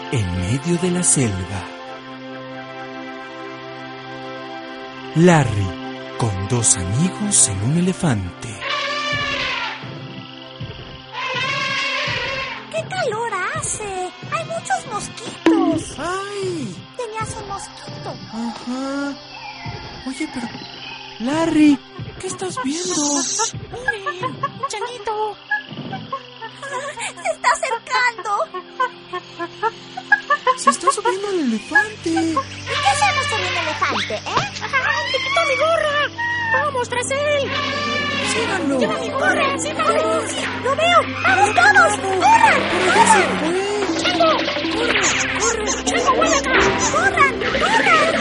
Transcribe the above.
en medio de la selva. Larry, con dos amigos en un elefante. ¡Qué calor hace! ¡Hay muchos mosquitos! ¡Ay! Tenías un mosquito. Ajá. Oye, pero... Larry, ¿qué estás viendo? ¡Miren! ¡Un changuito! ¡Se está acercando! Se está subiendo el elefante. ¿Y qué hacemos con un elefante, ¡Te quitó mi gorra! ¡Vamos tras él! ¡Síganlo! ¡Lleva mi gorra! ¡Síganlo! ¡Sí! ¡Lo veo! ¡Vamos todos! ¡Corran! ¡Corran! ¡Chango! ¡Corre! ¡Chango, vuelve acá! ¡Corran! ¡Corran!